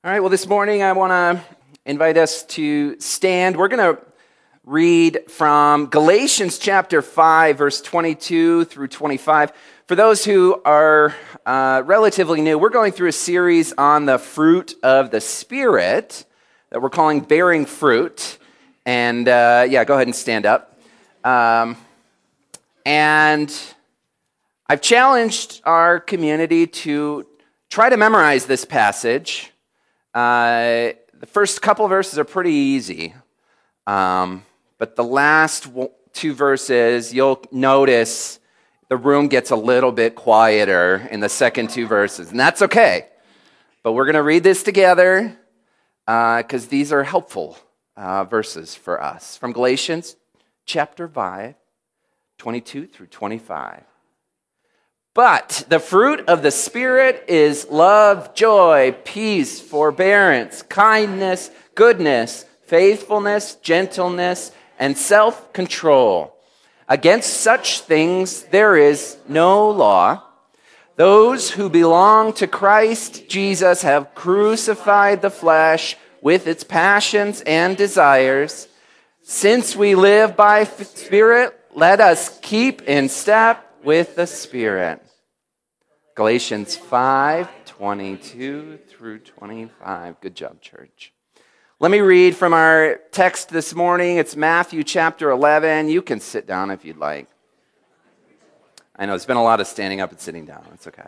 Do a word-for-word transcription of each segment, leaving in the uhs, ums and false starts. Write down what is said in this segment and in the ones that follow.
All right, well, this morning I want to invite us to stand. We're going to read from Galatians chapter five, verse twenty-two through twenty-five. For those who are uh, relatively new, we're going through a series on the fruit of the Spirit that we're calling Bearing Fruit. And uh, yeah, go ahead and stand up. Um, and I've challenged our community to try to memorize this passage. Uh, the first couple verses are pretty easy, um, but the last two verses, you'll notice the room gets a little bit quieter in the second two verses, and that's okay. But we're going to read this together because uh, these are helpful uh, verses for us. From Galatians chapter five, twenty-two through twenty-five. But the fruit of the Spirit is love, joy, peace, forbearance, kindness, goodness, faithfulness, gentleness, and self-control. Against such things there is no law. Those who belong to Christ Jesus have crucified the flesh with its passions and desires. Since we live by the Spirit, let us keep in step with the Spirit. Galatians five, twenty-two through twenty-five. Good job, church. Let me read from our text this morning. It's Matthew chapter eleven. You can sit down if you'd like. I know there's been a lot of standing up and sitting down. It's okay.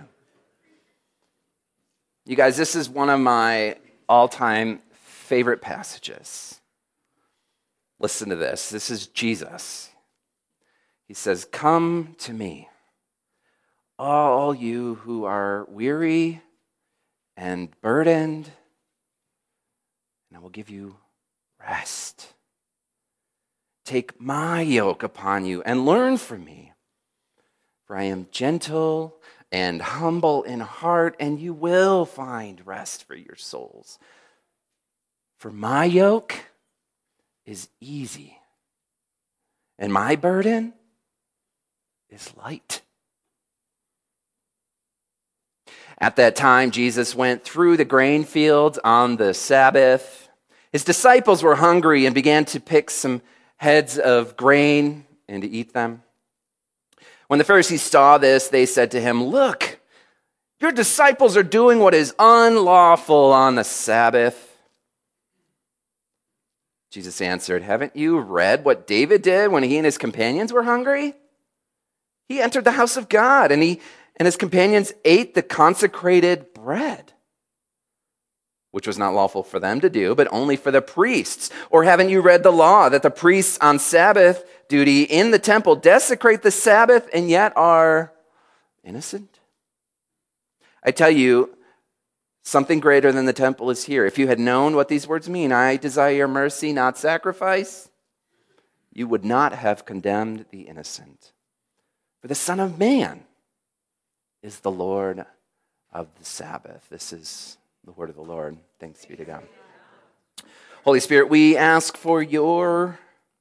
You guys, this is one of my all-time favorite passages. Listen to this. This is Jesus. He says, "Come to me, all you who are weary and burdened, and I will give you rest. Take my yoke upon you and learn from me, for I am gentle and humble in heart, and you will find rest for your souls. For my yoke is easy, and my burden is light." At that time, Jesus went through the grain fields on the Sabbath. His disciples were hungry and began to pick some heads of grain and to eat them. When the Pharisees saw this, they said to him, "Look, your disciples are doing what is unlawful on the Sabbath." Jesus answered, "Haven't you read what David did when he and his companions were hungry? He entered the house of God, and he and his companions ate the consecrated bread, which was not lawful for them to do, but only for the priests. Or haven't you read the law that the priests on Sabbath duty in the temple desecrate the Sabbath and yet are innocent? I tell you, something greater than the temple is here. If you had known what these words mean, 'I desire mercy, not sacrifice,' you would not have condemned the innocent. For the Son of Man is the Lord of the Sabbath." This is the word of the Lord. Thanks be to God. Holy Spirit, we ask for your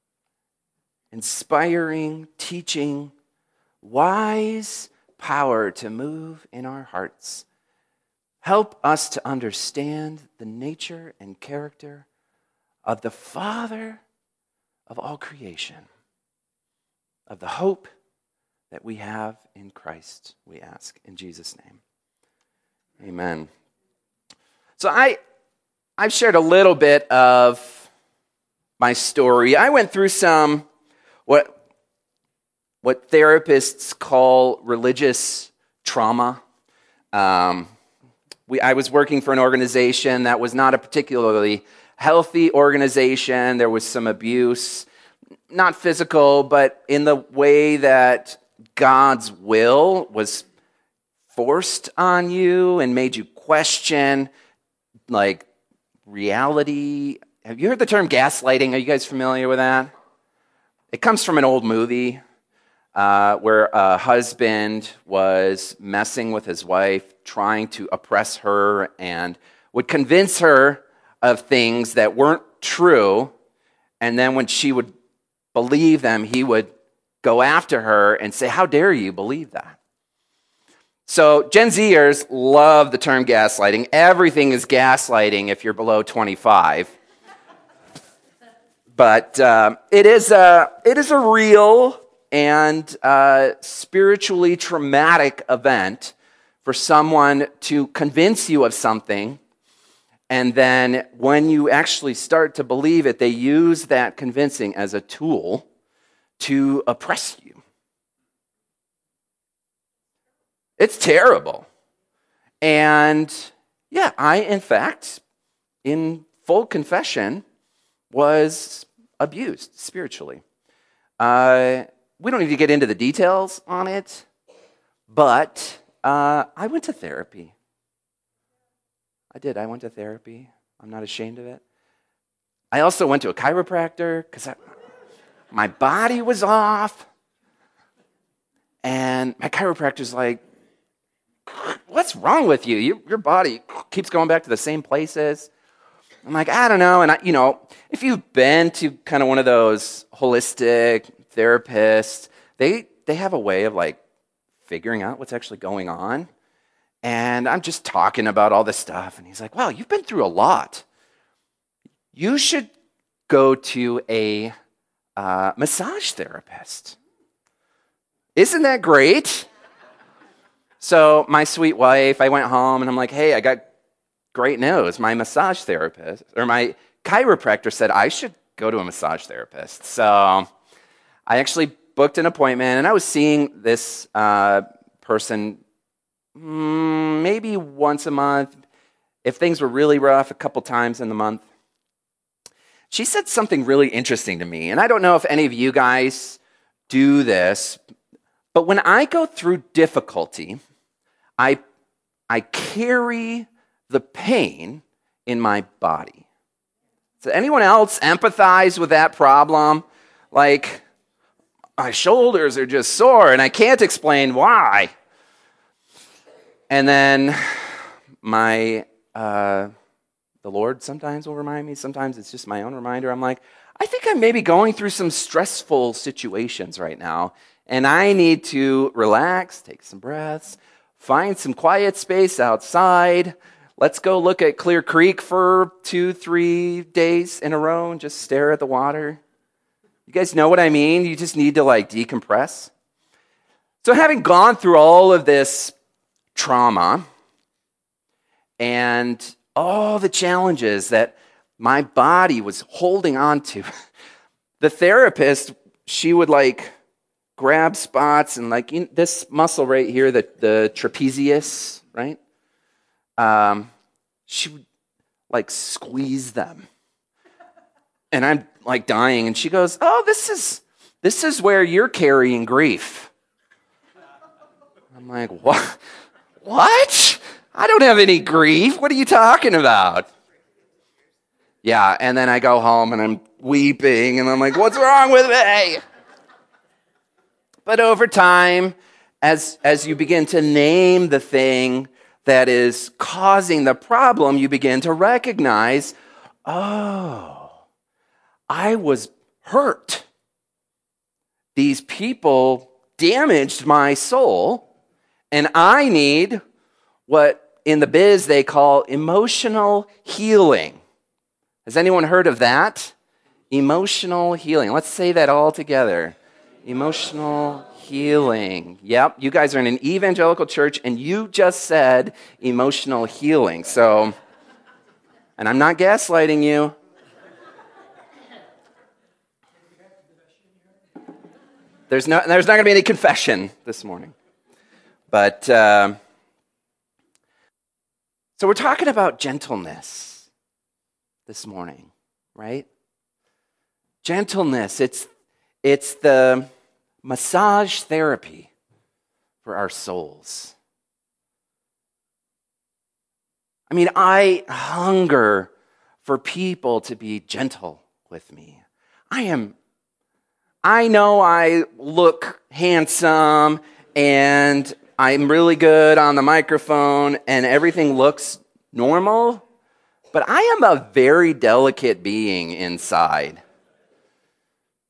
inspiring, teaching, wise power to move in our hearts. Help us to understand the nature and character of the Father of all creation, of the hope that we have in Christ, we ask in Jesus' name. Amen. So I, I've shared a little bit of my story. I went through some what, what therapists call religious trauma. Um, we, I was working for an organization that was not a particularly healthy organization. There was some abuse, not physical, but in the way that God's will was forced on you and made you question, like, reality. Have you heard the term gaslighting? Are you guys familiar with that? It comes from an old movie uh, where a husband was messing with his wife, trying to oppress her, and would convince her of things that weren't true, and then when she would believe them, he would go after her and say, "How dare you believe that?" So Gen Zers love the term gaslighting. Everything is gaslighting if you're below twenty-five. But uh, it is a it is a real and uh, spiritually traumatic event for someone to convince you of something, and then when you actually start to believe it, they use that convincing as a tool to oppress you. It's terrible. And yeah, I, in fact, in full confession, was abused spiritually. Uh, we don't need to get into the details on it, but uh, I went to therapy. I did. I went to therapy. I'm not ashamed of it. I also went to a chiropractor because my body was off. And my chiropractor's like, what's wrong with you? Your, your body keeps going back to the same places. I'm like, I don't know. And, I, you know, if you've been to kind of one of those holistic therapists, they they have a way of, like, figuring out what's actually going on. And I'm just talking about all this stuff. And he's like, wow, you've been through a lot. You should go to a uh, massage therapist. Isn't that great? So my sweet wife, I went home and I'm like, hey, I got great news. My massage therapist, or my chiropractor said I should go to a massage therapist. So I actually booked an appointment, and I was seeing this uh, person mm, maybe once a month. If things were really rough, a couple times in the month. She said something really interesting to me, and I don't know if any of you guys do this, but when I go through difficulty, I I carry the pain in my body. Does anyone else empathize with that problem? Like, my shoulders are just sore and I can't explain why. And then my, uh, the Lord sometimes will remind me, sometimes it's just my own reminder. I'm like, I think I'm maybe going through some stressful situations right now, and I need to relax, take some breaths, find some quiet space outside. Let's go look at Clear Creek for two, three days in a row and just stare at the water. You guys know what I mean? You just need to, like, decompress. So having gone through all of this trauma and all the challenges that my body was holding on to, the therapist, she would, like, grab spots and, like, you know, this muscle right here, the, the trapezius, right? Um, she would, like, squeeze them. And I'm, like, dying. And she goes, oh, this is this is where you're carrying grief. I'm like, what? What? I don't have any grief. What are you talking about? Yeah, and then I go home and I'm weeping. And I'm like, what's wrong with me? But over time, as, as you begin to name the thing that is causing the problem, you begin to recognize, oh, I was hurt. These people damaged my soul, and I need what in the biz they call emotional healing. Has anyone heard of that? Emotional healing. Let's say that all together. Emotional healing. Yep, you guys are in an evangelical church, and you just said emotional healing. So, and I'm not gaslighting you. There's no, there's not going to be any confession this morning. But, uh, so we're talking about gentleness this morning, right? Gentleness, it's it's the massage therapy for our souls. I mean, I hunger for people to be gentle with me. I am, I know I look handsome and I'm really good on the microphone and everything looks normal, but I am a very delicate being inside.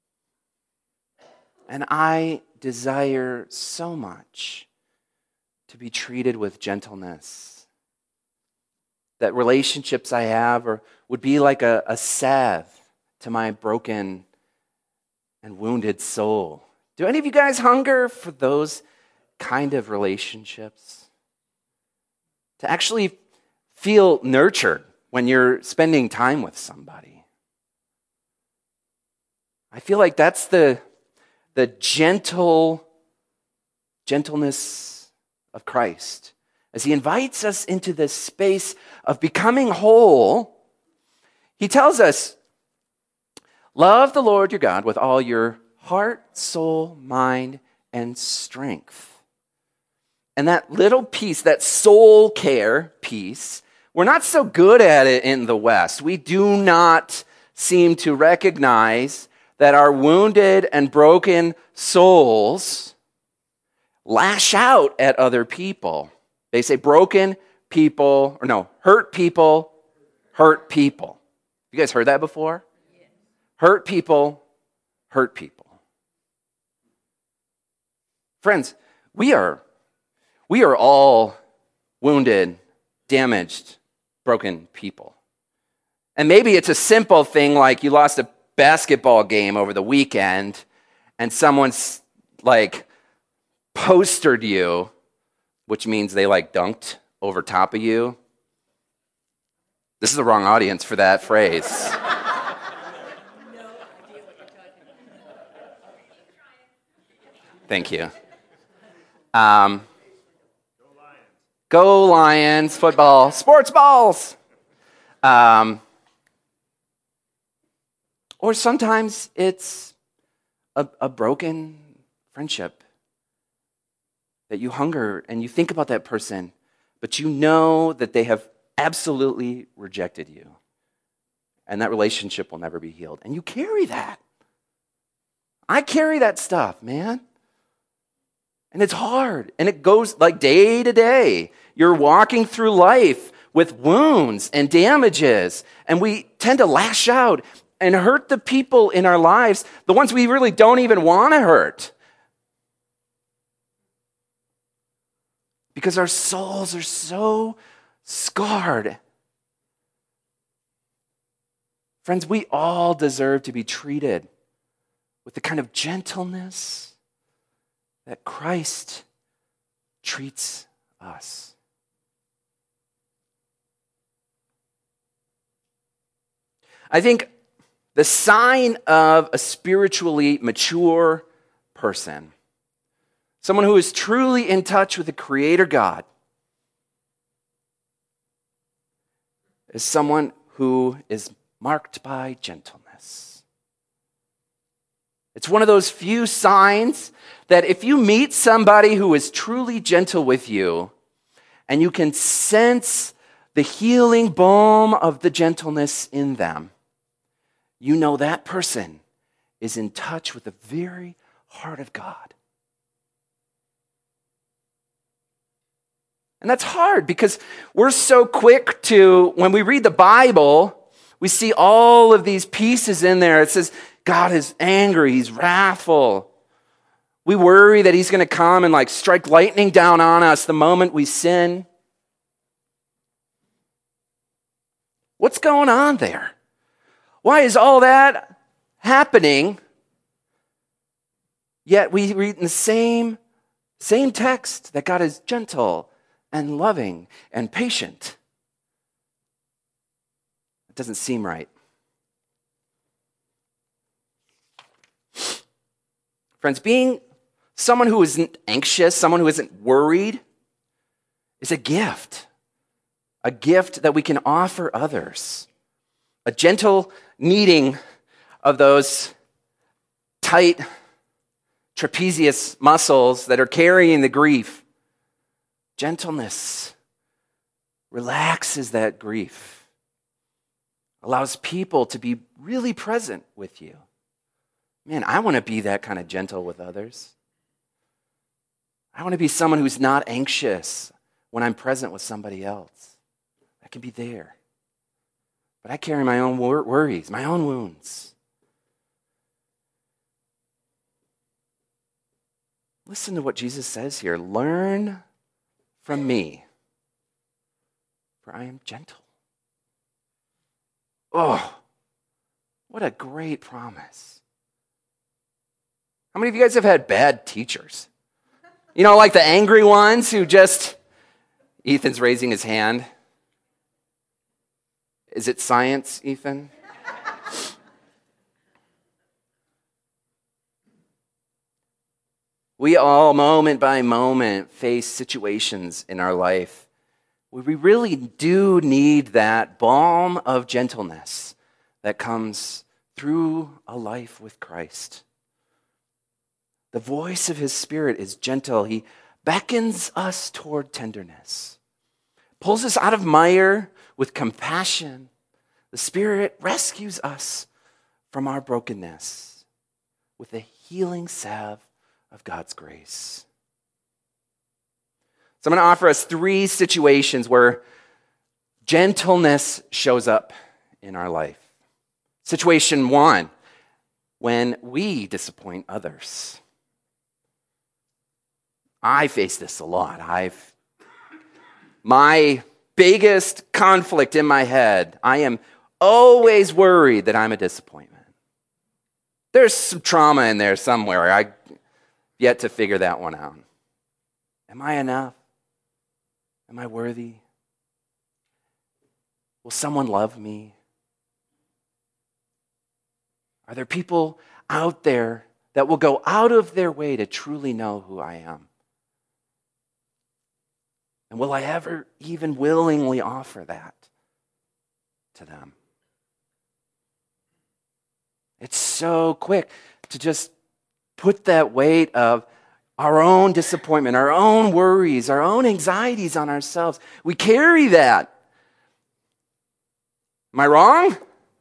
And I desire so much to be treated with gentleness. That relationships I have are, would be like a, a salve to my broken and wounded soul. Do any of you guys hunger for those kind of relationships? To actually feel nurtured when you're spending time with somebody. I feel like that's the, the gentle gentleness of Christ. As he invites us into this space of becoming whole, he tells us, love the Lord your God with all your heart, soul, mind, and strength. And that little piece, that soul care piece, we're not so good at it in the West. We do not seem to recognize that our wounded and broken souls lash out at other people. They say broken people, or no, hurt people, hurt people. You guys heard that before? Hurt people, hurt people. Friends, we are We are all wounded, damaged, broken people. And maybe it's a simple thing like you lost a basketball game over the weekend and someone's like postered you, which means they like dunked over top of you. This is the wrong audience for that phrase. Thank you. Um, Go Lions, football, sports balls. Um, or sometimes it's a, a broken friendship that you hunger and you think about that person, but you know that they have absolutely rejected you. And that relationship will never be healed. And you carry that. I carry that stuff, man. And it's hard. And it goes like day to day. You're walking through life with wounds and damages. And we tend to lash out and hurt the people in our lives, the ones we really don't even want to hurt. Because our souls are so scarred. Friends, we all deserve to be treated with the kind of gentleness that Christ treats us. I think the sign of a spiritually mature person, someone who is truly in touch with the Creator God, is someone who is marked by gentleness. It's one of those few signs that if you meet somebody who is truly gentle with you, and you can sense the healing balm of the gentleness in them, you know that person is in touch with the very heart of God. And that's hard because we're so quick to, when we read the Bible, we see all of these pieces in there. It says, God is angry, he's wrathful. We worry that he's going to come and like strike lightning down on us the moment we sin. What's going on there? Why is all that happening? Yet we read in the same, same text that God is gentle and loving and patient. It doesn't seem right. Friends, being someone who isn't anxious, someone who isn't worried, is a gift. A gift that we can offer others. A gentle kneading of those tight trapezius muscles that are carrying the grief. Gentleness relaxes that grief. Allows people to be really present with you. Man, I want to be that kind of gentle with others. I want to be someone who's not anxious when I'm present with somebody else. I can be there. But I carry my own wor- worries, my own wounds. Listen to what Jesus says here. Learn from me, for I am gentle. Oh, what a great promise. How many of you guys have had bad teachers? You know, like the angry ones who just, Ethan's raising his hand. Is it science, Ethan? We all, moment by moment, face situations in our life where we really do need that balm of gentleness that comes through a life with Christ. The voice of his Spirit is gentle. He beckons us toward tenderness, pulls us out of mire with compassion. The Spirit rescues us from our brokenness with the healing salve of God's grace. So I'm going to offer us three situations where gentleness shows up in our life. Situation one, when we disappoint others. I face this a lot. I've my biggest conflict in my head, I am always worried that I'm a disappointment. There's some trauma in there somewhere. I yet to figure that one out. Am I enough? Am I worthy? Will someone love me? Are there people out there that will go out of their way to truly know who I am? And will I ever even willingly offer that to them? It's so quick to just put that weight of our own disappointment, our own worries, our own anxieties on ourselves. We carry that. Am I wrong?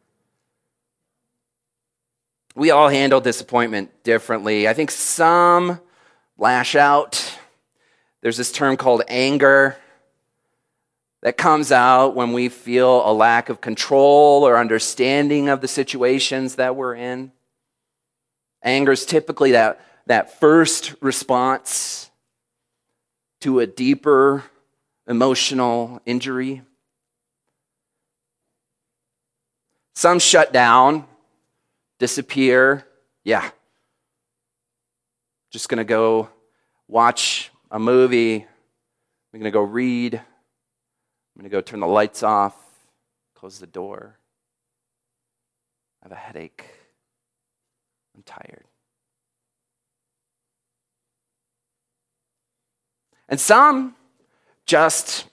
We all handle disappointment differently. I think some lash out. There's this term called anger that comes out when we feel a lack of control or understanding of the situations that we're in. Anger is typically that, that first response to a deeper emotional injury. Some shut down, disappear. Yeah. Just going to go watch a movie. I'm going to go read. I'm going to go turn the lights off, close the door. I have a headache. I'm tired. And some just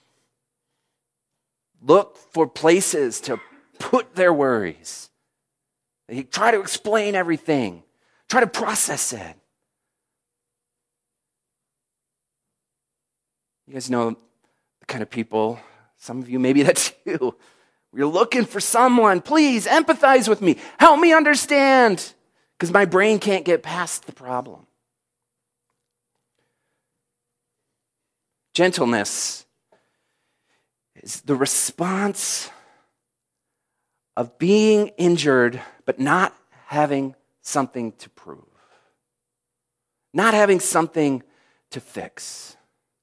look for places to put their worries. They try to explain everything, try to process it. You guys know the kind of people, some of you, maybe that's you. You're looking for someone, please empathize with me. Help me understand, because my brain can't get past the problem. Gentleness is the response of being injured, but not having something to prove, not having something to fix.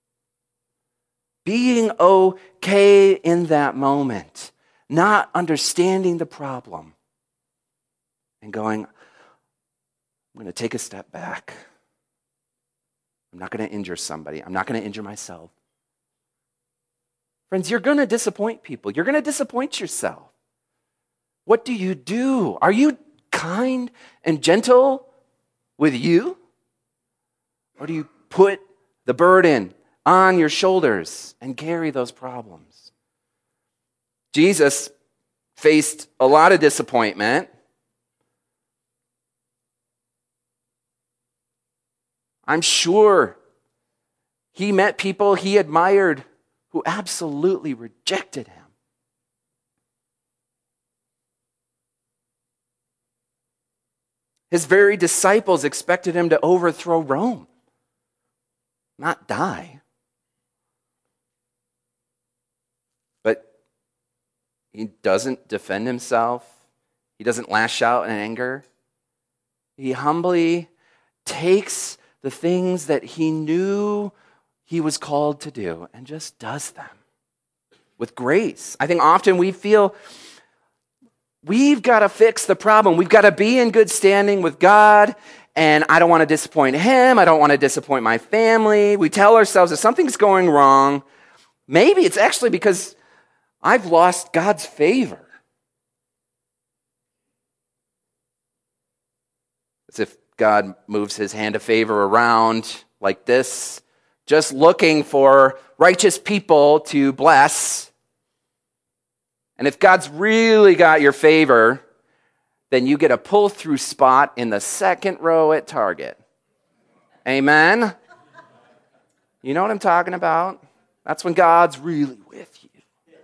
Being okay in that moment, not understanding the problem, and going, I'm going to take a step back. I'm not going to injure somebody. I'm not going to injure myself. Friends, you're going to disappoint people. You're going to disappoint yourself. What do you do? Are you kind and gentle with you? Or do you put the burden on your shoulders and carry those problems? Jesus faced a lot of disappointment. I'm sure he met people he admired who absolutely rejected him. His very disciples expected him to overthrow Rome, not die. But he doesn't defend himself. He doesn't lash out in anger. He humbly takes the things that he knew he was called to do and just does them with grace. I think often we feel we've got to fix the problem. We've got to be in good standing with God, and I don't want to disappoint him. I don't want to disappoint my family. We tell ourselves if something's going wrong, maybe it's actually because I've lost God's favor. As if God moves his hand of favor around like this, just looking for righteous people to bless. And if God's really got your favor, then you get a pull-through spot in the second row at Target. Amen? You know what I'm talking about? That's when God's really with you.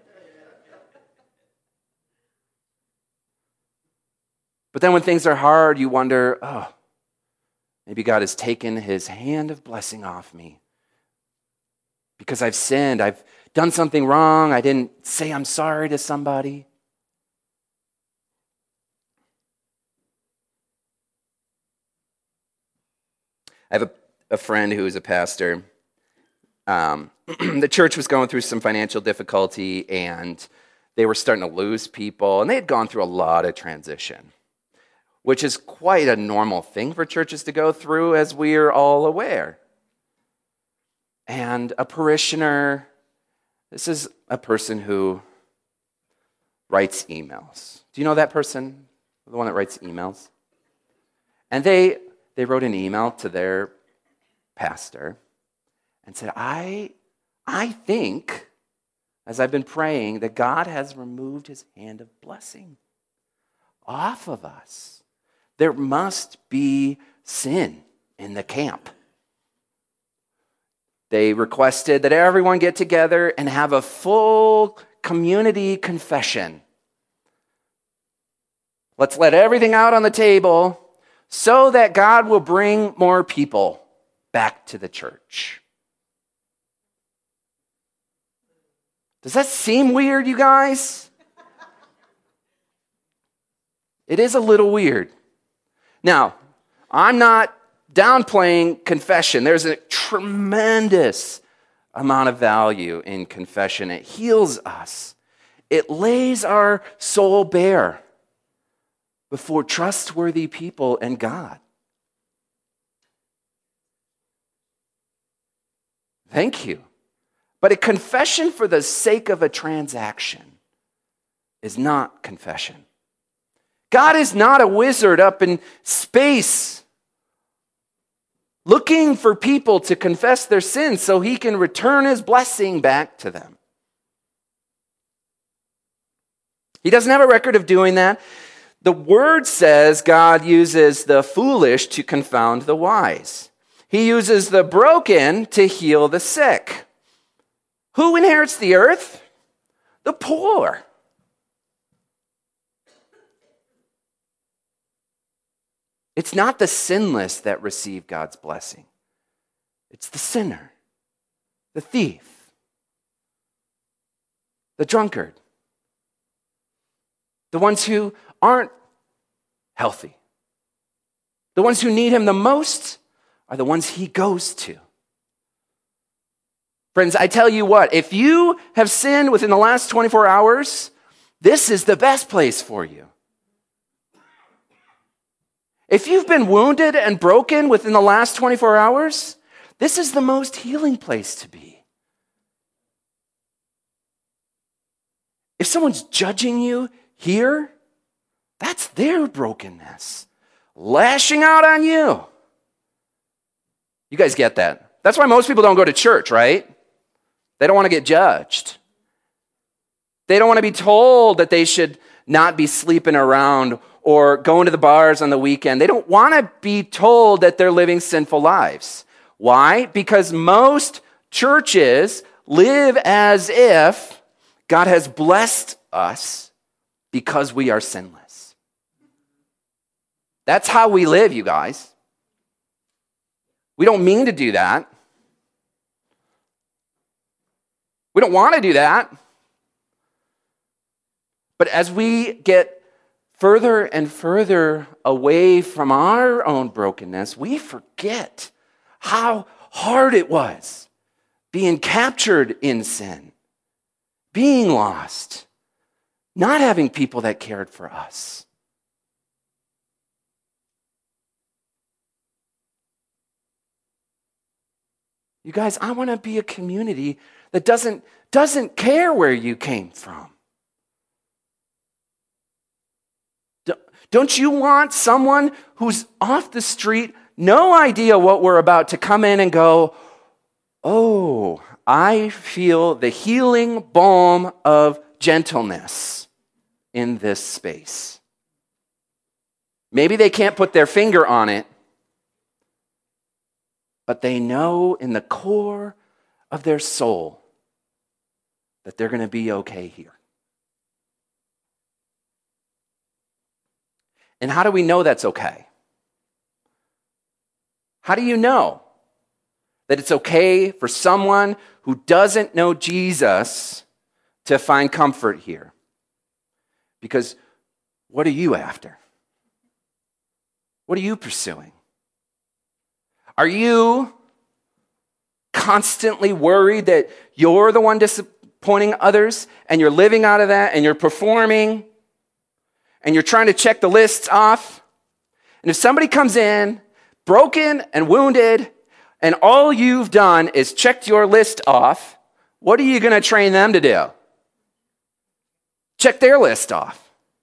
But then when things are hard, you wonder, oh, maybe God has taken his hand of blessing off me because I've sinned. I've done something wrong. I didn't say I'm sorry to somebody. I have a, a friend who is a pastor. Um, the church was going through some financial difficulty, and they were starting to lose people, and they had gone through a lot of transition, which is quite a normal thing for churches to go through, as we are all aware. And a parishioner, this is a person who writes emails. Do you know that person? The one that writes emails? And they they wrote an email to their pastor and said, I, I think, as I've been praying, that God has removed his hand of blessing off of us. There must be sin in the camp. They requested that everyone get together and have a full community confession. Let's let everything out on the table so that God will bring more people back to the church. Does that seem weird, you guys? It is a little weird. Now, I'm not downplaying confession. There's a tremendous amount of value in confession. It heals us. It lays our soul bare before trustworthy people and God. Thank you. But a confession for the sake of a transaction is not confession. God is not a wizard up in space looking for people to confess their sins so he can return his blessing back to them. He doesn't have a record of doing that. The word says God uses the foolish to confound the wise. He uses the broken to heal the sick. Who inherits the earth? The poor. It's not the sinless that receive God's blessing. It's the sinner, the thief, the drunkard, the ones who aren't healthy. The ones who need him the most are the ones he goes to. Friends, I tell you what, if you have sinned within the last twenty-four hours, this is the best place for you. If you've been wounded and broken within the last twenty-four hours, this is the most healing place to be. If someone's judging you here, that's their brokenness, lashing out on you. You guys get that? That's why most people don't go to church, right? They don't want to get judged. They don't want to be told that they should not be sleeping around or going to the bars on the weekend. They don't want to be told that they're living sinful lives. Why? Because most churches live as if God has blessed us because we are sinless. That's how we live, you guys. We don't mean to do that. We don't want to do that. But as we get further and further away from our own brokenness, we forget how hard it was being captured in sin, being lost, not having people that cared for us. You guys, I want to be a community that doesn't, doesn't care where you came from. Don't you want someone who's off the street, no idea what we're about, to come in and go, oh, I feel the healing balm of gentleness in this space. Maybe they can't put their finger on it, but they know in the core of their soul that they're going to be okay here. And how do we know that's okay? How do you know that it's okay for someone who doesn't know Jesus to find comfort here? Because what are you after? What are you pursuing? Are you constantly worried that you're the one disappointing others and you're living out of that and you're performing and you're trying to check the lists off? And if somebody comes in broken and wounded and all you've done is checked your list off, what are you going to train them to do? Check their list off.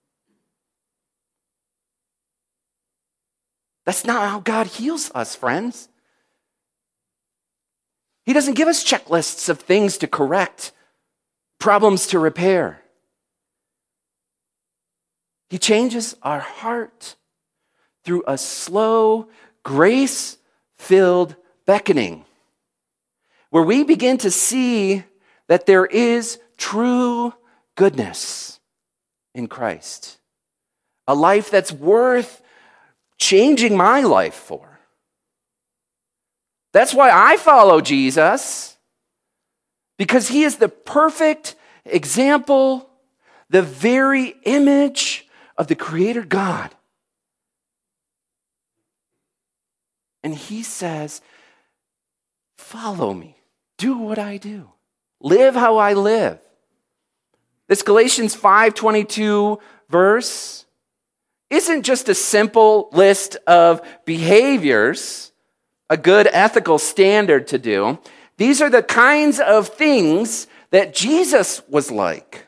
That's not how God heals us, friends. He doesn't give us checklists of things to correct, problems to repair. He changes our heart through a slow, grace-filled beckoning, where we begin to see that there is true goodness in Christ, a life that's worth changing my life for. That's why I follow Jesus, because he is the perfect example, the very image of the Creator God. And he says, follow me, do what I do, live how I live. This Galatians five twenty-two verse isn't just a simple list of behaviors, a good ethical standard to do. These are the kinds of things that Jesus was like.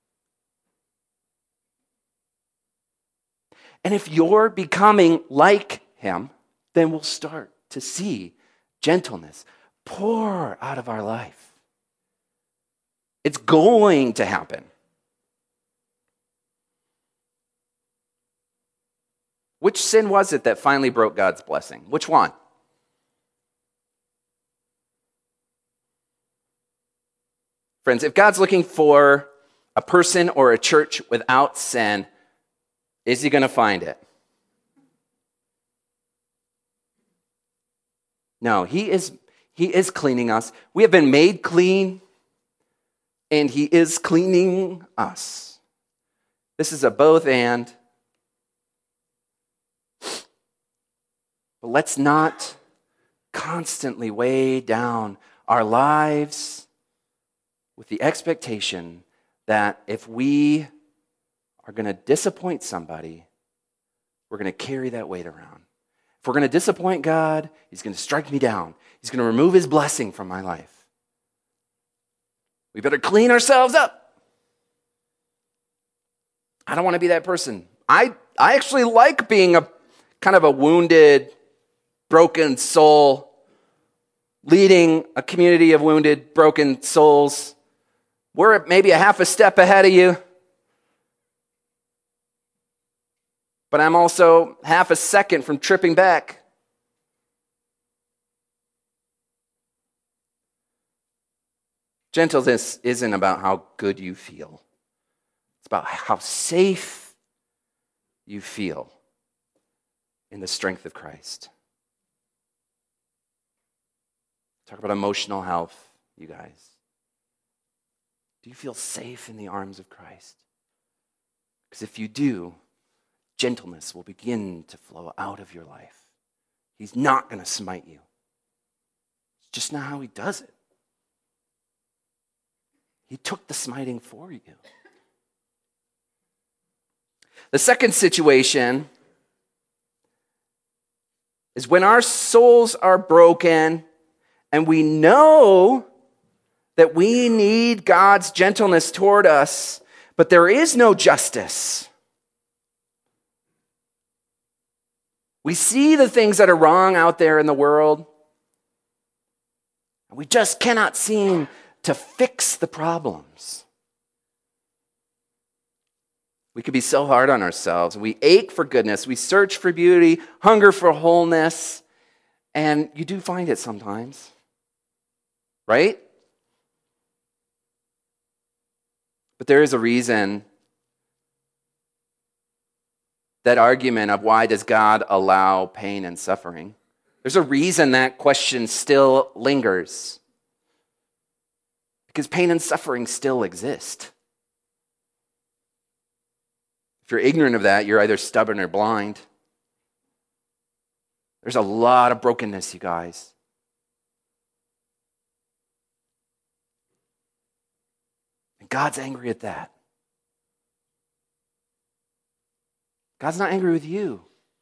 And if you're becoming like him, then we'll start to see gentleness pour out of our life. It's going to happen. Which sin was it that finally broke God's blessing? Which one? Friends, if God's looking for a person or a church without sin, is he going to find it? No, he is, he is cleaning us. We have been made clean, and he is cleaning us. This is a both and. But let's not constantly weigh down our lives with the expectation that if we are going to disappoint somebody, we're going to carry that weight around. If we're going to disappoint God, he's going to strike me down. He's going to remove his blessing from my life. We better clean ourselves up. I don't want to be that person. I, I actually like being a kind of a wounded, broken soul, leading a community of wounded, broken souls. We're maybe a half a step ahead of you. But I'm also half a second from tripping back. Gentleness isn't about how good you feel. It's about how safe you feel in the strength of Christ. Talk about emotional health, you guys. Do you feel safe in the arms of Christ? Because if you do, gentleness will begin to flow out of your life. He's not going to smite you. It's just not how he does it. He took the smiting for you. The second situation is when our souls are broken and we know that we need God's gentleness toward us, but there is no justice. We see the things that are wrong out there in the world, and we just cannot seem to fix the problems. We could be so hard on ourselves. We ache for goodness. We search for beauty, hunger for wholeness, and you do find it sometimes, right? But there is a reason. That argument of why does God allow pain and suffering? There's a reason that question still lingers. Because pain and suffering still exist. If you're ignorant of that, you're either stubborn or blind. There's a lot of brokenness, you guys. And God's angry at that. God's not angry with you.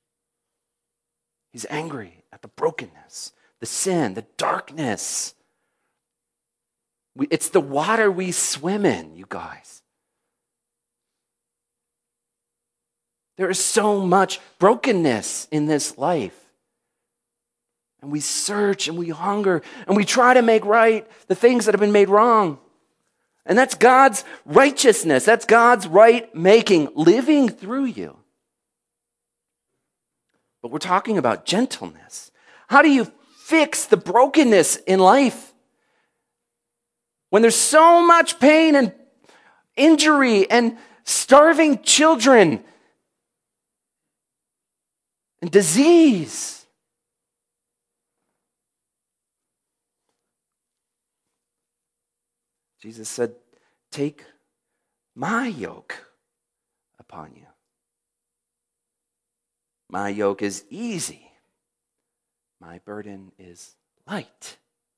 He's angry at the brokenness, the sin, the darkness. We, it's the water we swim in, you guys. There is so much brokenness in this life. And we search and we hunger and we try to make right the things that have been made wrong. And that's God's righteousness. That's God's right making living through you. But we're talking about gentleness. How do you fix the brokenness in life? When there's so much pain and injury and starving children and disease. Jesus said, "Take my yoke upon you. My yoke is easy. My burden is light."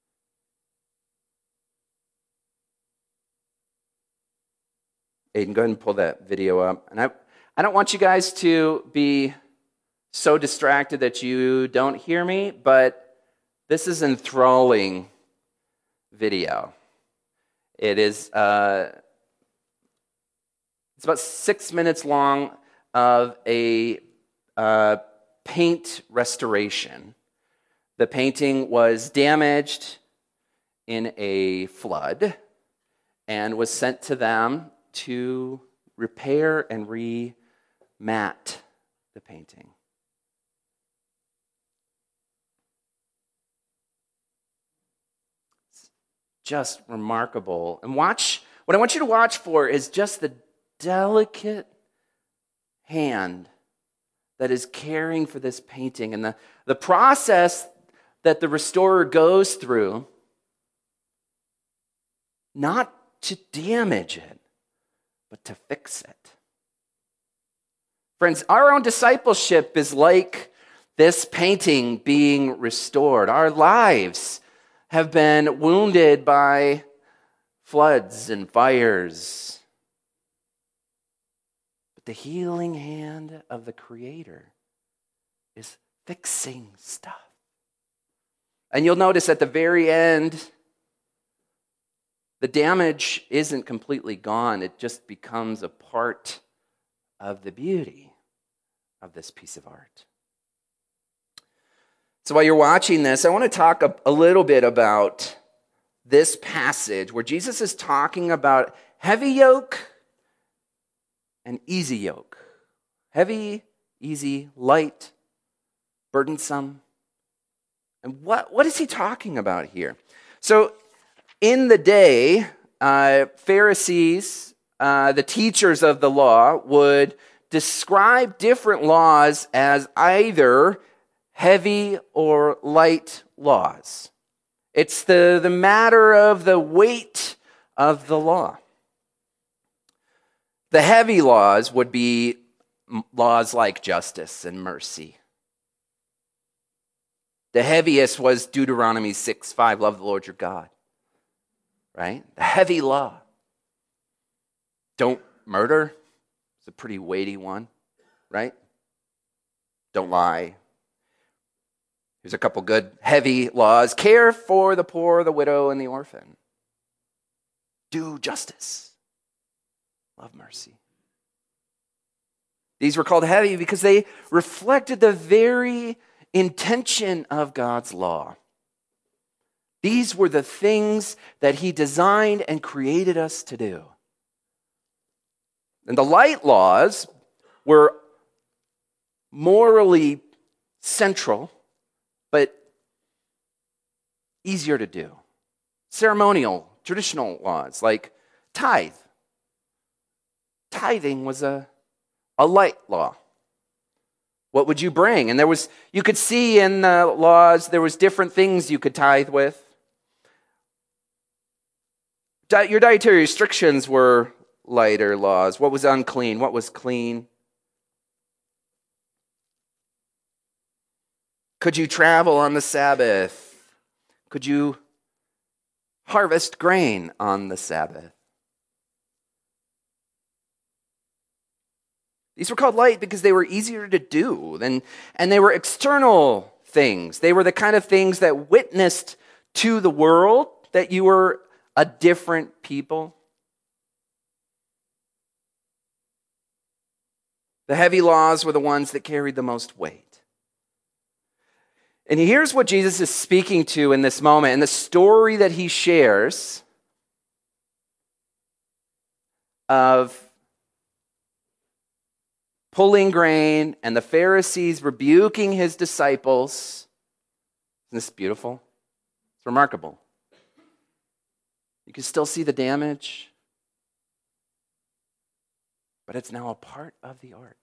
Aiden, go ahead and pull that video up. And I, I don't want you guys to be so distracted that you don't hear me, but this is enthralling video. It is, uh, it's about six minutes long of a Uh, paint restoration. The painting was damaged in a flood and was sent to them to repair and re-matte the painting. It's just remarkable. And watch, what I want you to watch for is just the delicate hand that is caring for this painting and the, the process that the restorer goes through, not to damage it, but to fix it. Friends, our own discipleship is like this painting being restored. Our lives have been wounded by floods and fires. The healing hand of the Creator is fixing stuff. And you'll notice at the very end, the damage isn't completely gone. It just becomes a part of the beauty of this piece of art. So while you're watching this, I want to talk a, a little bit about this passage where Jesus is talking about heavy yoke and easy yoke. Heavy, easy, light, burdensome. And what, what is he talking about here? So in the day, uh, Pharisees, uh, the teachers of the law, would describe different laws as either heavy or light laws. It's the, the matter of the weight of the law. The heavy laws would be laws like justice and mercy. The heaviest was Deuteronomy six five, love the Lord your God. Right? The heavy law. Don't murder. It's a pretty weighty one, right? Don't lie. Here's a couple good, heavy laws. Care for the poor, the widow, and the orphan. Do justice. Love mercy. These were called heavy because they reflected the very intention of God's law. These were the things that he designed and created us to do. And the light laws were morally central, but easier to do. Ceremonial, traditional laws like tithe. Tithing was a, a light law. What would you bring? And there was, you could see in the laws, there was different things you could tithe with. Di- your dietary restrictions were lighter laws. What was unclean? What was clean? Could you travel on the Sabbath? Could you harvest grain on the Sabbath? These were called light because they were easier to do, and, and they were external things. They were the kind of things that witnessed to the world that you were a different people. The heavy laws were the ones that carried the most weight. And here's what Jesus is speaking to in this moment, and the story that he shares of pulling grain and the Pharisees rebuking his disciples. Isn't this beautiful? It's remarkable. You can still see the damage, but it's now a part of the art.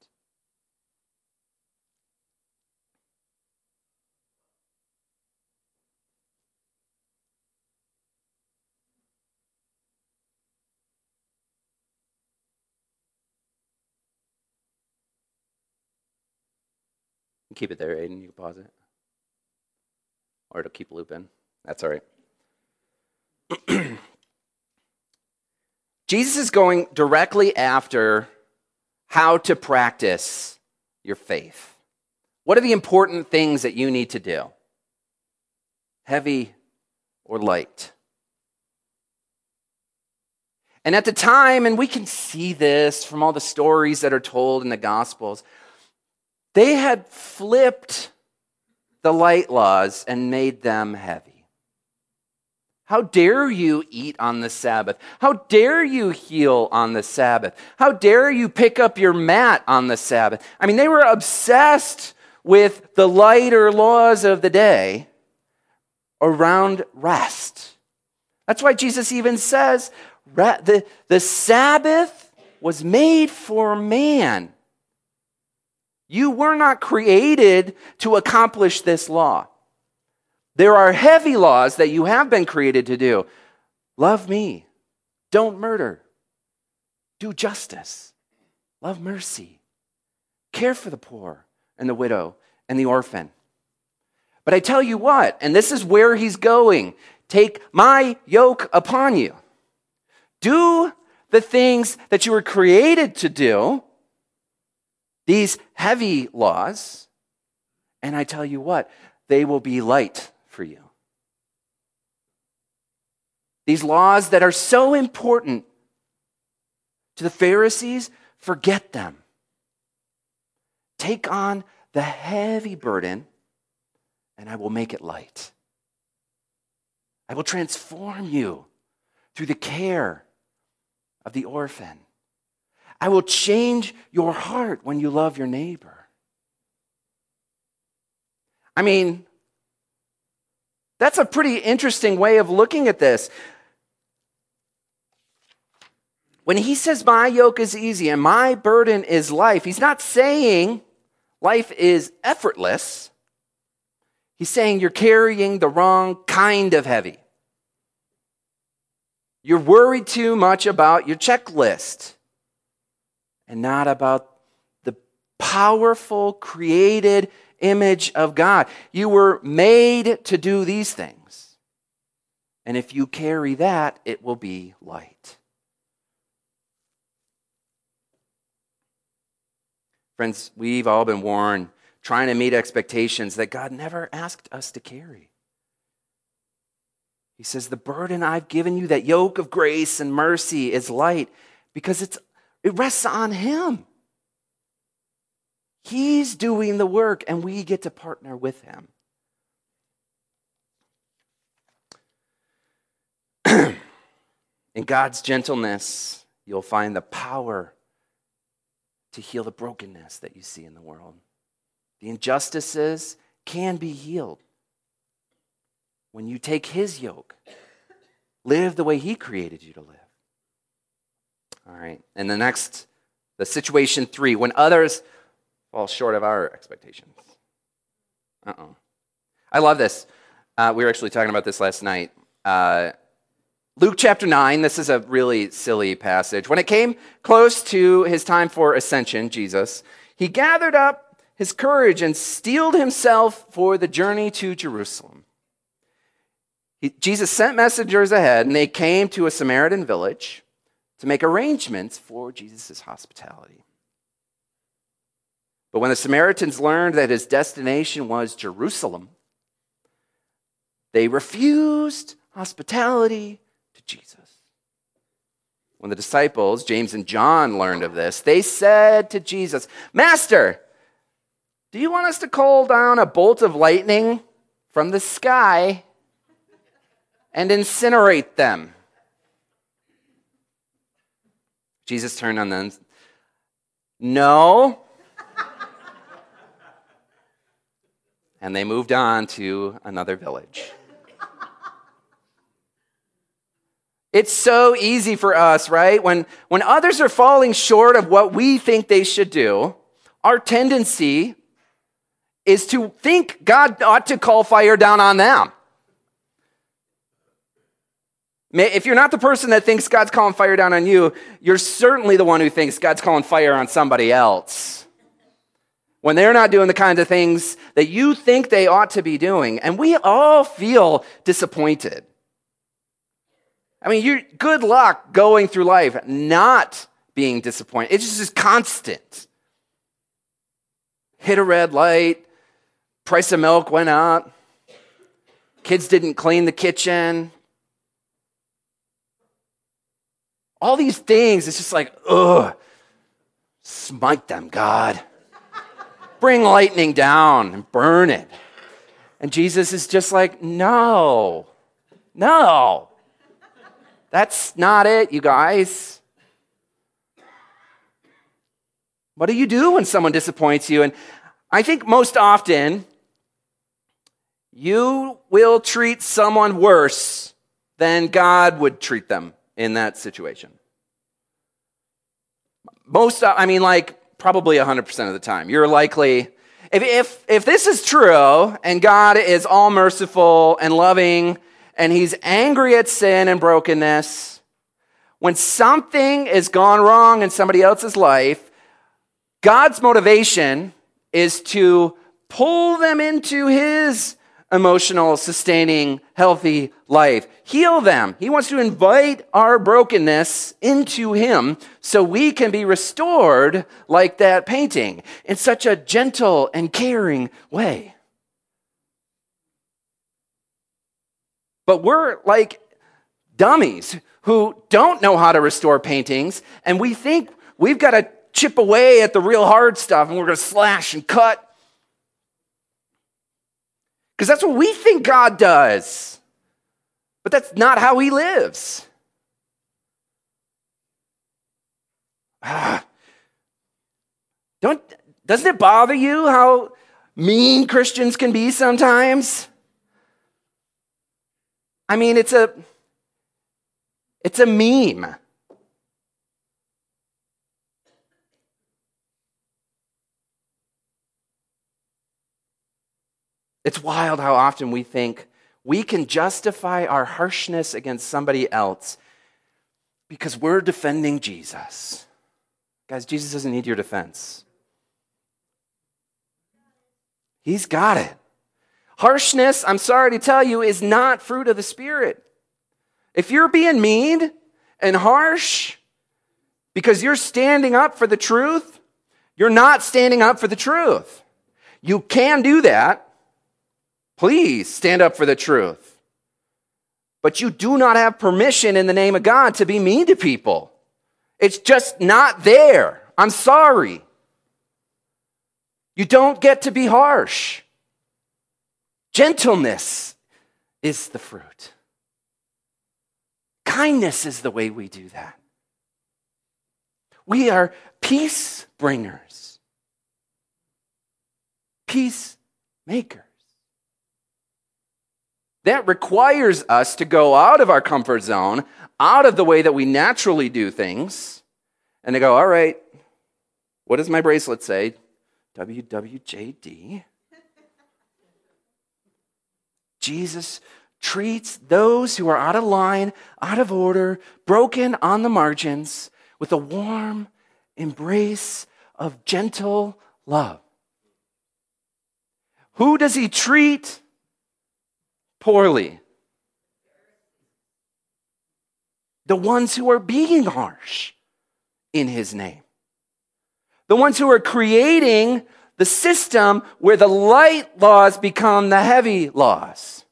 Keep it there, Aiden. You can pause it. Or it'll keep looping. That's all right. Jesus is going directly after how to practice your faith. What are the important things that you need to do? Heavy or light? And at the time, and we can see this from all the stories that are told in the Gospels, they had flipped the light laws and made them heavy. How dare you eat on the Sabbath? How dare you heal on the Sabbath? How dare you pick up your mat on the Sabbath? I mean, they were obsessed with the lighter laws of the day around rest. That's why Jesus even says the, the Sabbath was made for man. You were not created to accomplish this law. There are heavy laws that you have been created to do. Love me. Don't murder. Do justice. Love mercy. Care for the poor and the widow and the orphan. But I tell you what, and this is where he's going, take my yoke upon you. Do the things that you were created to do, these heavy laws, and I tell you what, they will be light for you. These laws that are so important to the Pharisees, forget them. Take on the heavy burden, and I will make it light. I will transform you through the care of the orphan. I will change your heart when you love your neighbor. I mean, that's a pretty interesting way of looking at this. When he says, my yoke is easy and my burden is light, he's not saying life is effortless. He's saying you're carrying the wrong kind of heavy. You're worried too much about your checklist and not about the powerful, created image of God. You were made to do these things. And if you carry that, it will be light. Friends, we've all been warned trying to meet expectations that God never asked us to carry. He says, the burden I've given you, that yoke of grace and mercy is light because it's it rests on him. He's doing the work and we get to partner with him. In God's gentleness, you'll find the power to heal the brokenness that you see in the world. The injustices can be healed when you take his yoke. Live the way he created you to live. All right. And the next, the situation three, when others fall short of our expectations. Uh-oh. I love this. Uh, we were actually talking about this last night. Uh, Luke chapter nine, this is a really silly passage. When it came close to his time for ascension, Jesus, he gathered up his courage and steeled himself for the journey to Jerusalem. He, Jesus sent messengers ahead, and they came to a Samaritan village to make arrangements for Jesus' hospitality. But when the Samaritans learned that his destination was Jerusalem, they refused hospitality to Jesus. When the disciples, James and John, learned of this, they said to Jesus, Master, do you want us to call down a bolt of lightning from the sky and incinerate them? Jesus turned on them. No. And they moved on to another village. It's so easy for us, right? When, when others are falling short of what we think they should do, our tendency is to think God ought to call fire down on them. If you're not the person that thinks God's calling fire down on you, you're certainly the one who thinks God's calling fire on somebody else. When they're not doing the kinds of things that you think they ought to be doing. And we all feel disappointed. I mean, you good luck going through life not being disappointed. It's just constant. Hit a red light, price of milk went up, kids didn't clean the kitchen. All these things, it's just like, ugh, smite them, God. Bring lightning down and burn it. And Jesus is just like, no, no. That's not it, you guys. What do you do when someone disappoints you? And I think most often, you will treat someone worse than God would treat them in that situation. Most, I mean, like, probably one hundred percent of the time. You're likely, if, if, if this is true, and God is all merciful and loving, and he's angry at sin and brokenness, when something has gone wrong in somebody else's life, God's motivation is to pull them into his emotional, sustaining, healthy life. Heal them. He wants to invite our brokenness into him so we can be restored like that painting in such a gentle and caring way. But we're like dummies who don't know how to restore paintings, and we think we've got to chip away at the real hard stuff, and we're going to slash and cut. Because that's what we think God does. But that's not how he lives. Ah. Don't, doesn't it bother you how mean Christians can be sometimes? I mean, it's a, it's a meme. It's wild how often we think we can justify our harshness against somebody else because we're defending Jesus. Guys, Jesus doesn't need your defense. He's got it. Harshness, I'm sorry to tell you, is not fruit of the Spirit. If you're being mean and harsh because you're standing up for the truth, You're not standing up for the truth. You can do that. Please stand up for the truth. But you do not have permission in the name of God to be mean to people. It's just not there. I'm sorry. You don't get to be harsh. Gentleness is the fruit. Kindness is the way we do that. We are peace bringers, peacemakers. That requires us to go out of our comfort zone, out of the way that we naturally do things, and to go, all right, what does my bracelet say? W W J D. Jesus treats those who are out of line, out of order, broken on the margins, with a warm embrace of gentle love. Who does he treat poorly? The ones who are being harsh in his name. The ones who are creating the system where the light laws become the heavy laws.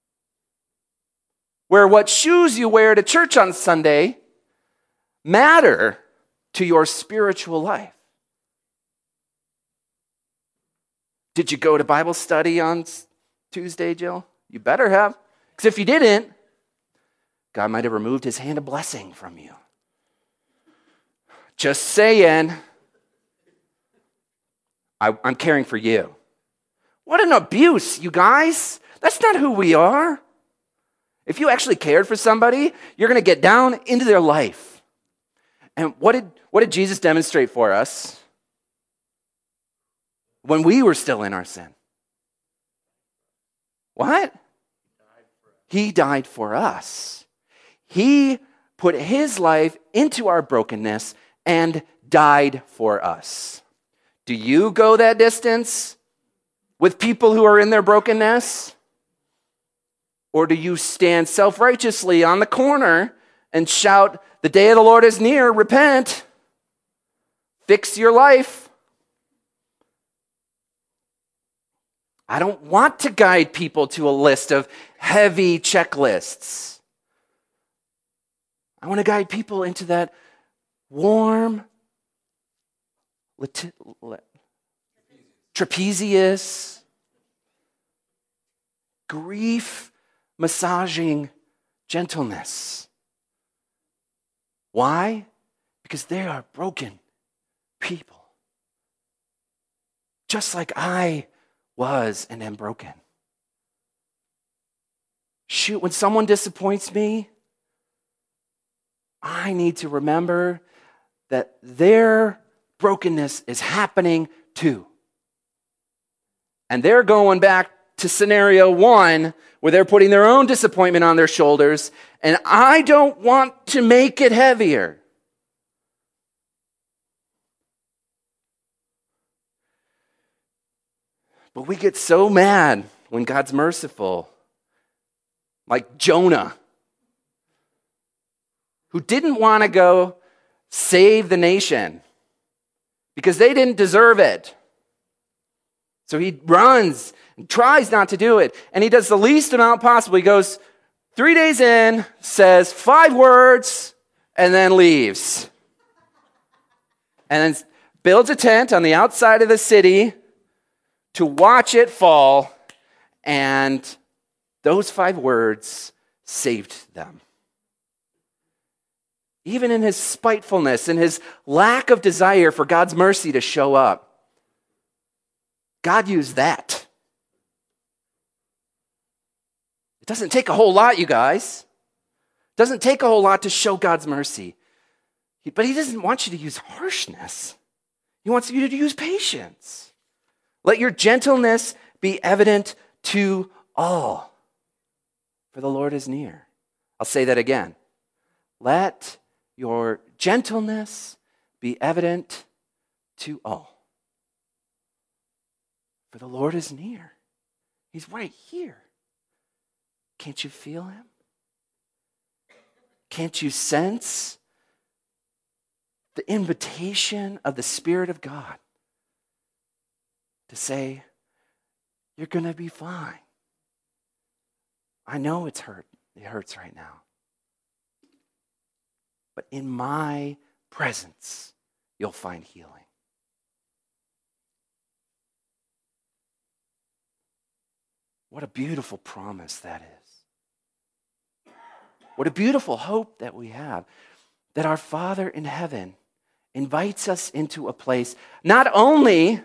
Where what shoes you wear to church on Sunday matter to your spiritual life. Did you go to Bible study on Tuesday, Jill? You better have. Because if you didn't, God might have removed his hand of blessing from you. Just saying. I, I'm caring for you. What an abuse, you guys. That's not who we are. If you actually cared for somebody, you're going to get down into their life. And what did, what did Jesus demonstrate for us when we were still in our sin? What? He died for us. He put his life into our brokenness and died for us. Do you go that distance with people who are in their brokenness? Or do you stand self-righteously on the corner and shout, the day of the Lord is near, repent, fix your life? I don't want to guide people to a list of heavy checklists. I want to guide people into that warm, lati- trapezius, grief, massaging gentleness. Why? Because they are broken people. Just like I was and am broken. Shoot, when someone disappoints me, I need to remember that their brokenness is happening too. And they're going back to scenario one, where they're putting their own disappointment on their shoulders, and I don't want to make it heavier. But we get so mad when God's merciful, like Jonah, who didn't want to go save the nation because they didn't deserve it. So he runs and tries not to do it. And he does the least amount possible. He goes three days in, says five words, and then leaves. And then builds a tent on the outside of the city to watch it fall. And those five words saved them. Even in his spitefulness and his lack of desire for God's mercy to show up, God used that. It doesn't take a whole lot, you guys. It doesn't take a whole lot to show God's mercy. But he doesn't want you to use harshness. He wants you to use patience. Let your gentleness be evident to all, for the Lord is near. I'll say that again. Let your gentleness be evident to all. For the Lord is near. He's right here. Can't you feel him? Can't you sense the invitation of the Spirit of God say, you're going to be fine. I know it's hurt. It hurts right now. But in my presence, you'll find healing. What a beautiful promise that is. What a beautiful hope that we have, that our Father in heaven invites us into a place. Not only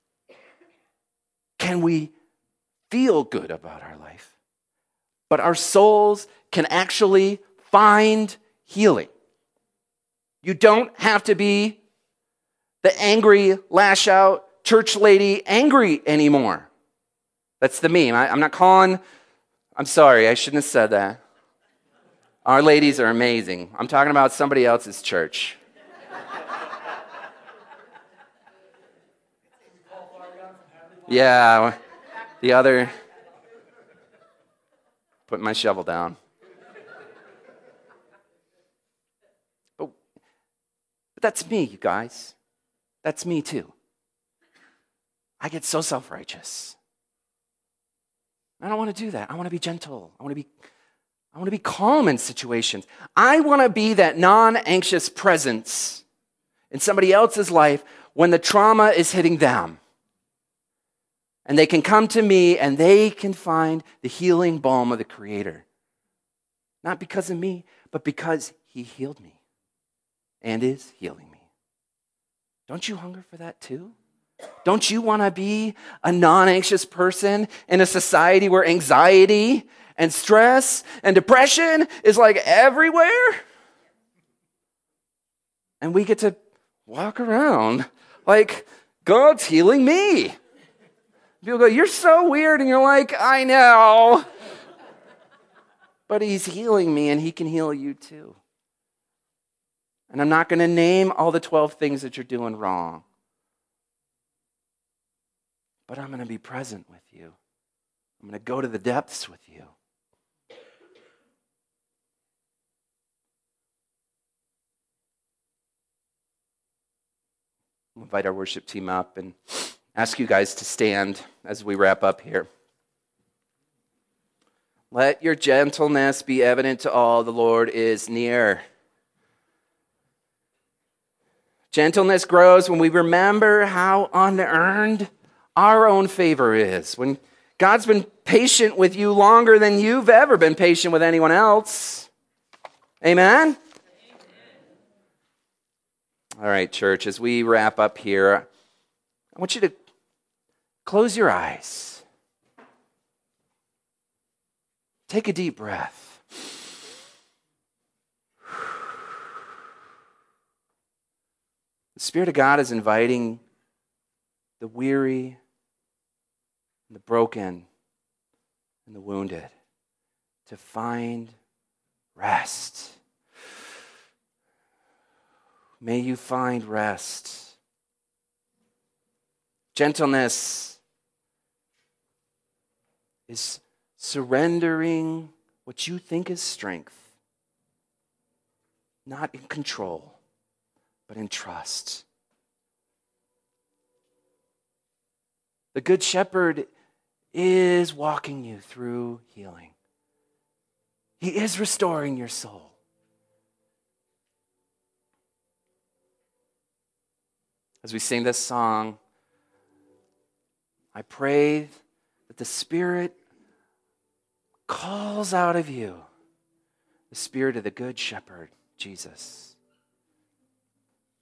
can we feel good about our life, but our souls can actually find healing. You don't have to be the angry, lash out, church lady angry anymore. That's the meme. I, I'm not calling, I'm sorry, I shouldn't have said that. Our ladies are amazing. I'm talking about somebody else's church. Yeah, the other, put my shovel down. But, but that's me, you guys. That's me too. I get so self-righteous. I don't want to do that. I want to be gentle. I want to be, I want to be calm in situations. I want to be that non-anxious presence in somebody else's life when the trauma is hitting them. And they can come to me and they can find the healing balm of the Creator. Not because of me, but because He healed me and is healing me. Don't you hunger for that too? Don't you want to be a non-anxious person in a society where anxiety and stress and depression is like everywhere? And we get to walk around like God's healing me. People go, you're so weird. And you're like, I know. But He's healing me and He can heal you too. And I'm not going to name all the twelve things that you're doing wrong. But I'm going to be present with you. I'm going to go to the depths with you. I'll invite our worship team up and ask you guys to stand as we wrap up here. Let your gentleness be evident to all. The Lord is near. Gentleness grows when we remember how unearned our own favor is. When God's been patient with you longer than you've ever been patient with anyone else. Amen? Amen. All right, church, as we wrap up here, I want you to close your eyes. Take a deep breath. The Spirit of God is inviting the weary, the broken, and the wounded to find rest. May you find rest. Gentleness is surrendering what you think is strength, not in control, but in trust. The Good Shepherd is walking you through healing. He is restoring your soul. As we sing this song, I pray that the Spirit calls out of you the Spirit of the Good Shepherd, Jesus,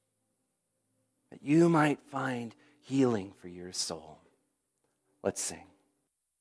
that you might find healing for your soul. Let's sing.